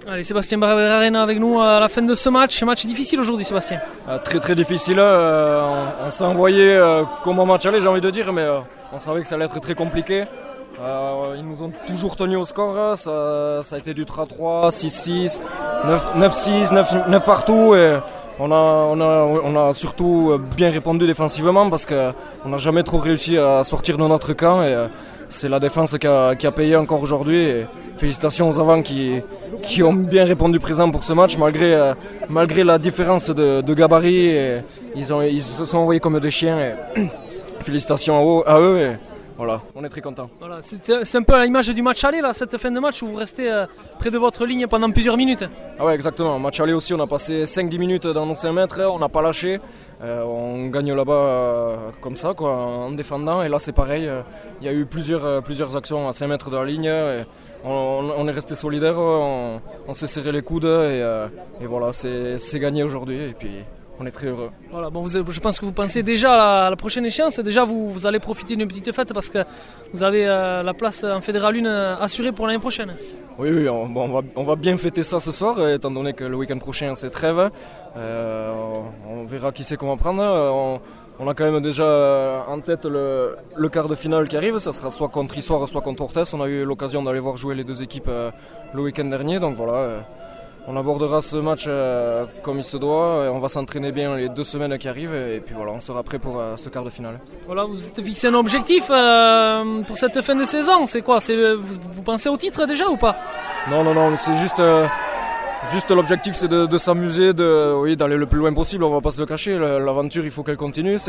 Allez, Sébastien Barberena avec nous à la fin de ce match. Match difficile aujourd'hui, Sébastien. Très très difficile. On s'est envoyé comme un match aller, j'ai envie de dire, mais on savait que ça allait être très compliqué. Ils nous ont toujours tenu au score. Ça a été du 3-3, 6-6, 9-6, 9 partout. Et on a surtout bien répondu défensivement parce qu'on n'a jamais trop réussi à sortir de notre camp. Et c'est la défense qui a payé encore aujourd'hui. Et félicitations aux avants qui ont bien répondu présent pour ce match malgré la différence de gabarit. Et ils se sont envoyés comme des chiens. Et félicitations à eux. Et voilà, on est très contents. Voilà, c'est un peu à l'image du match aller, là, cette fin de match où vous restez près de votre ligne pendant plusieurs minutes. Ah ouais, exactement. Match aller aussi, on a passé 5-10 minutes dans nos 5 mètres, on n'a pas lâché. On gagne là-bas comme ça, quoi, en défendant. Et là, c'est pareil. Il y a eu plusieurs actions à 5 mètres de la ligne. Et on est resté solidaires, on s'est serré les coudes. Et voilà, c'est gagné aujourd'hui. Et puis, on est très heureux. Voilà, bon, je pense que vous pensez déjà à la prochaine échéance. Déjà, vous allez profiter d'une petite fête parce que vous avez la place en Fédéral 1 assurée pour l'année prochaine. Oui, on va bien fêter ça ce soir, étant donné que le week-end prochain c'est trêve. On verra qui c'est qu'on va prendre. On a quand même déjà en tête le quart de finale qui arrive. Ça sera soit contre Issoire, soit contre Orthez. On a eu l'occasion d'aller voir jouer les deux équipes le week-end dernier. Donc voilà. On abordera ce match comme il se doit, on va s'entraîner bien les 2 semaines qui arrivent et puis voilà, on sera prêt pour ce quart de finale. Voilà, vous êtes fixé un objectif pour cette fin de saison, c'est quoi? Vous pensez au titre déjà ou pas? Non, c'est juste l'objectif, c'est de s'amuser, d'aller le plus loin possible, on va pas se le cacher, l'aventure il faut qu'elle continue,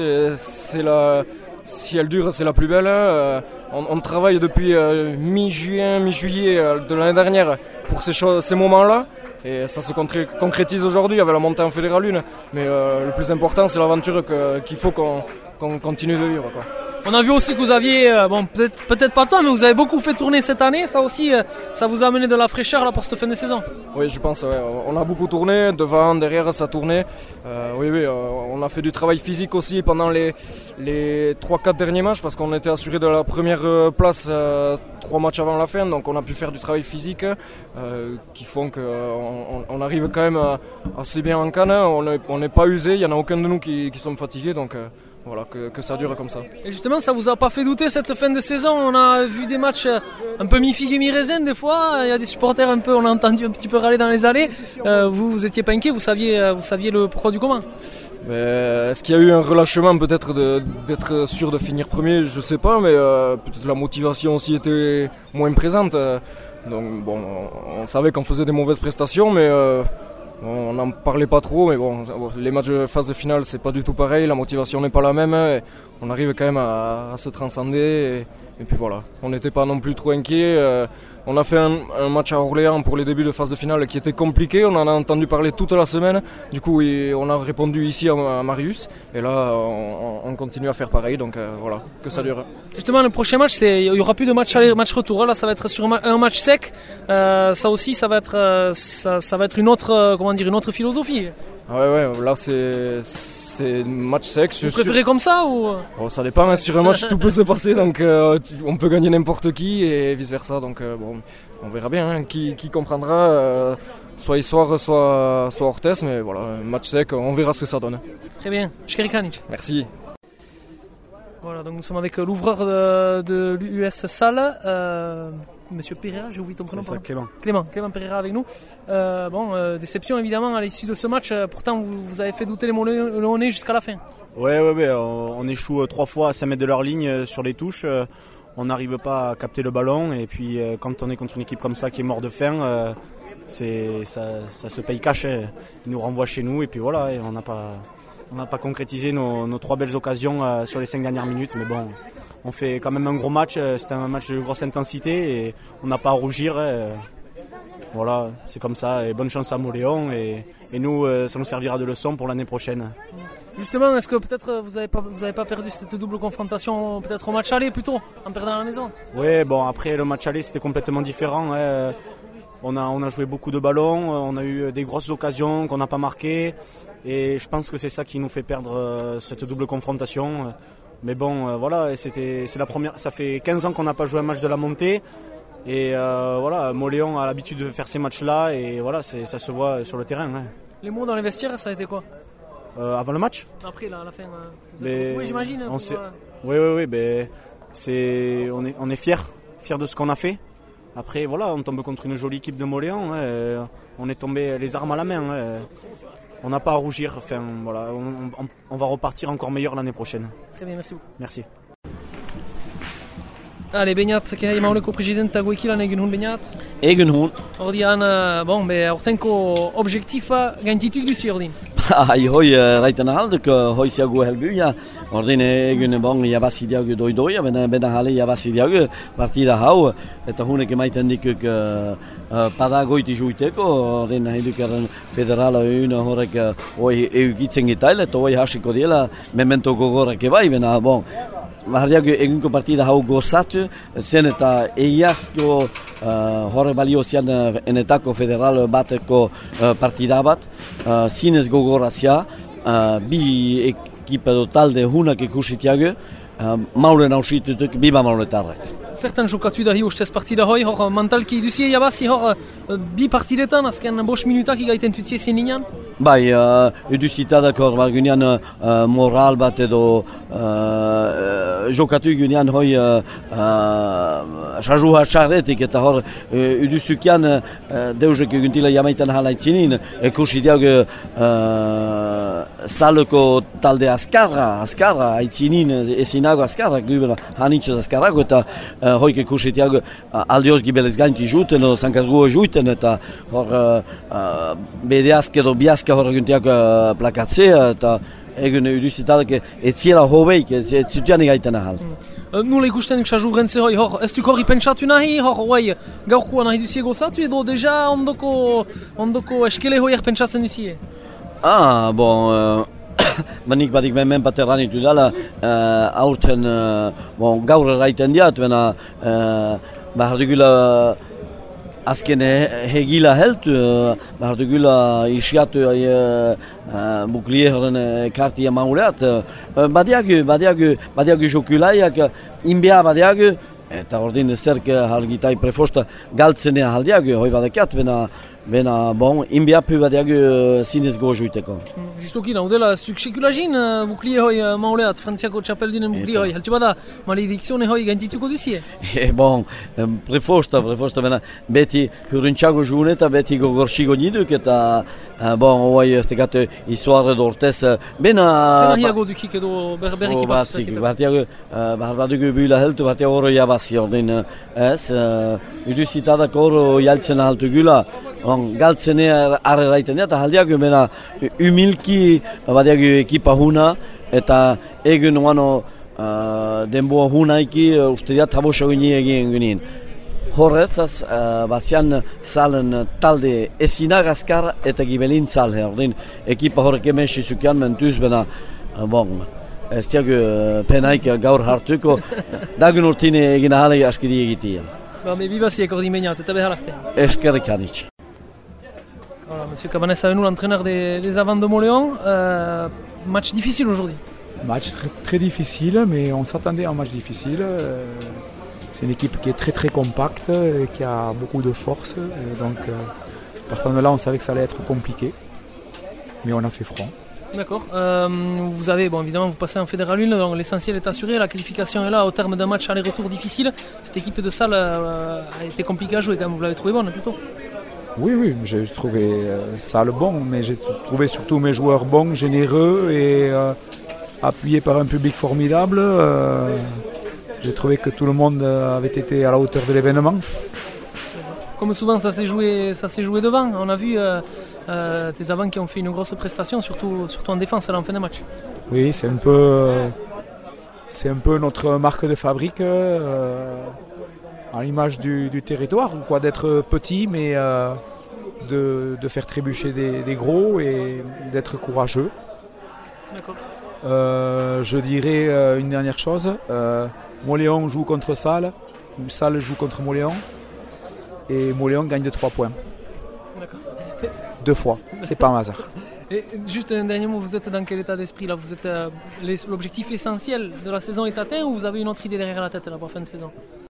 si elle dure c'est la plus belle. On travaille depuis mi-juin, mi-juillet de l'année dernière pour ces moments-là. Et ça se concrétise aujourd'hui avec la montée en Fédéral 1. Mais le plus important, c'est l'aventure qu'il faut qu'on continue de vivre, quoi. On a vu aussi que vous aviez, peut-être pas tant, mais vous avez beaucoup fait tourner cette année. Ça aussi, ça vous a amené de la fraîcheur là, pour cette fin de saison. Oui, je pense. Ouais. On a beaucoup tourné, devant, derrière, ça tournait. Oui, on a fait du travail physique aussi pendant les 3-4 derniers matchs parce qu'on était assuré de la première place 3 matchs avant la fin. Donc on a pu faire du travail physique qui font qu'on arrive quand même assez bien en canne. On n'est pas usé, il n'y en a aucun de nous qui sommes fatigués. Donc voilà, que ça dure comme ça. Et justement, ça vous a pas fait douter cette fin de saison? On a vu des matchs un peu mi-figue et mi-raisin des fois. Il y a des supporters on a entendu un petit peu râler dans les allées. Vous étiez pas inquiet, vous saviez le pourquoi du comment? Est-ce qu'il y a eu un relâchement peut-être d'être sûr de finir premier? Je sais pas, mais peut-être la motivation aussi était moins présente. Donc bon, on savait qu'on faisait des mauvaises prestations, mais on n'en parlait pas trop, mais bon, les matchs de phase de finale c'est pas du tout pareil, la motivation n'est pas la même, et on arrive quand même à se transcender, et puis voilà, on n'était pas non plus trop inquiets. On a fait un match à Orléans pour les débuts de phase de finale qui était compliqué, on en a entendu parler toute la semaine, du coup on a répondu ici à Marius, et là on continue à faire pareil, donc voilà, que ça dure. Justement, le prochain match, il n'y aura plus de match aller, match retour, là ça va être sur un match sec, ça aussi ça va être une autre philosophie. Ouais, là c'est match sec. Vous préférez comme ça ou? Ça dépend, hein. Sur un match tout peut se passer, donc on peut gagner n'importe qui et vice versa, donc on verra bien hein, qui comprendra, soit Issoire, soit Orthez, mais voilà, match sec, on verra ce que ça donne. Très bien, Shkerikanic. Merci. Voilà, donc nous sommes avec l'ouvreur de l'US Salle, Monsieur Pereira, j'ai oublié ton prénom. Clément Pereira avec nous. Déception évidemment à l'issue de ce match, pourtant vous avez fait douter les Moléonais jusqu'à la fin. Ouais, on échoue 3 fois à 5 mètres de leur ligne sur les touches, on n'arrive pas à capter le ballon, et puis quand on est contre une équipe comme ça qui est mort de faim, ça se paye cash, ils nous renvoient chez nous, et puis voilà, et on n'a pas concrétisé nos 3 belles occasions sur les 5 dernières minutes, mais bon, on fait quand même un gros match, c'était un match de grosse intensité et on n'a pas à rougir. Voilà, c'est comme ça, et bonne chance à Moléon, et nous, ça nous servira de leçon pour l'année prochaine. Justement, est-ce que peut-être vous avez pas perdu cette double confrontation peut-être au match aller plutôt, en perdant à la maison? Oui, bon, après le match aller c'était complètement différent. On a joué beaucoup de ballons, on a eu des grosses occasions qu'on n'a pas marquées, et je pense que c'est ça qui nous fait perdre cette double confrontation. Mais bon, voilà, c'est la première. Ça fait 15 ans qu'on n'a pas joué un match de la montée. Et voilà, Moléon a l'habitude de faire ces matchs-là et voilà, ça se voit sur le terrain. Ouais. Les mots dans les vestiaires, ça a été quoi avant le match? Après, là, à la fin, oui, j'imagine. Oui, ben, on est fiers de ce qu'on a fait. Après, voilà, on tombe contre une jolie équipe de Moléon. On est tombé les armes à la main. On n'a pas à rougir. Enfin, voilà, on va repartir encore meilleur l'année prochaine. Très bien, merci beaucoup. Merci. Allez, Beñat, que hai mauleko presidenta goikilan egin hun Beñat? Egin hun. Ordian, bon, aurtenko objektifa gaindituk duzi ordin. Hoi raiten ahalduk, hoi ziagu helbuia. Ordin egin bon, jabazi diagu doi-doia, bena jale jabazi diagu partida hau. Eta hunek emaiten dikuk padagoiti juiteko, ordin haiduk federala euna horrek hoi eukitzen gitail, eta hoi hasiko diela memento gogorak ebai, bena bon. Bardiago egunko partida hau gozatu, zen eta egiazko horre balio zian enetako federal bateko partida bat, zinez gogorazia, bi ekipa edo talde hunak ikusitiago, maulen hausitutuk biba mauletarrak. Zertan jokatu da hi ustez partida hoi, hor mentalki duzie jabazi hor bi partidetan, azken 5 minutak igaiten tutzie zeninan? Bai, eduzitadak hor bar gunean moral bat edo jokatu gunean hoi sajua txarretik eta hor eduzukian deuzek eguntila jamaitan halaitzinin ekusi diag saleko talde azkarra aitzinin ezinago azkarrak gubela hanitxez azkarrago eta hoik ekusi diag aldioz gibelez gainti juten edo zankarguo juten eta hor bedeazk edo biazka hor eguntiak plakatzea eta egun eduzitadak etziela hobeik, etzituan egaiten ahal. Nola ikusten sasu rentze hoi, hor, ez duk horri pentsatu nahi, hor, guai, gaurkoa nahi duzie gozatu edo deja ondoko eskele hoiak pentsatzen duzie? Bon, banik badik men bat erranitu dala, aurten, bon, gaur erraiten diat, bena, behar dugula azken hegila heltu, behar dugula isiatu buklierren kartia mauleat. Badiagu jokulaiak, inbea badiagu, eta ordin zerk halgitai prefosta galtzenea haldiagu, hoi badekiat, bena bon, inbeapu badiagu zinez gojuiteko. Justoki, naudela, zuk sekulagin buklie hoi mauleat, frantziako txapeldinen buklie hoi, haltsu bada, maledikzione hoi gaintituko duzie? Bon, prefosta, bena, beti hurrintxago juun eta beti gogorxigo niduk, eta bon, hoi ez tekat izuarre dortez, bena... Zena hiago dukik edo berriki batzutak? Bartiago, badugu buila heltu, bartiago oro jabazi, ordin, ez, uduzitadak oro jaltzen ahaltu gula, galtzenea arreraiten eta haldiago, bena, humilki badiago ekipa huna, eta egun oano denboa hunaiki uste diat habosa egin ginen. Horrez, bazian zalen talde ezinagazkar eta gibelin zalhe. Ordin, ekipa horrek hemen sizukian mentuz, bena, bon, ez diago penaik gaur hartuko, dagun urtine egin ahalei askiri egitea. Bibaziek ordin Beñat, eta behar arte. Eskerrik anitz. Voilà, Monsieur Cabanès avec nous, l'entraîneur des Avants de Moléon. Match difficile aujourd'hui. Match très difficile, mais on s'attendait à un match difficile. C'est une équipe qui est très compacte, et qui a beaucoup de force. Et donc, partant de là, on savait que ça allait être compliqué. Mais on a fait front. D'accord. Vous avez, bon, évidemment, vous passez en Fédéral 1, donc l'essentiel est assuré. La qualification est là au terme d'un match aller-retour difficile. Cette équipe de Salles a été compliquée à jouer quand même. Vous l'avez trouvé bonne plutôt? Oui, j'ai trouvé Salles bon, mais j'ai trouvé surtout mes joueurs bons, généreux et appuyés par un public formidable. J'ai trouvé que tout le monde avait été à la hauteur de l'événement. Comme souvent, ça s'est joué devant. On a vu tes avants qui ont fait une grosse prestation, surtout en défense à la fin de match. Oui, c'est un peu notre marque de fabrique, à l'image du territoire, quoi, d'être petit, mais de faire trébucher des gros et d'être courageux. D'accord. Je dirais une dernière chose. Moléon joue contre Salles, ou Salles joue contre Moléon, et Moléon gagne de 3 points. D'accord. 2 fois, c'est pas un hasard. Et juste un dernier mot, vous êtes dans quel état d'esprit là? Vous êtes l'objectif essentiel de la saison est atteint ou vous avez une autre idée derrière la tête là pour la fin de saison?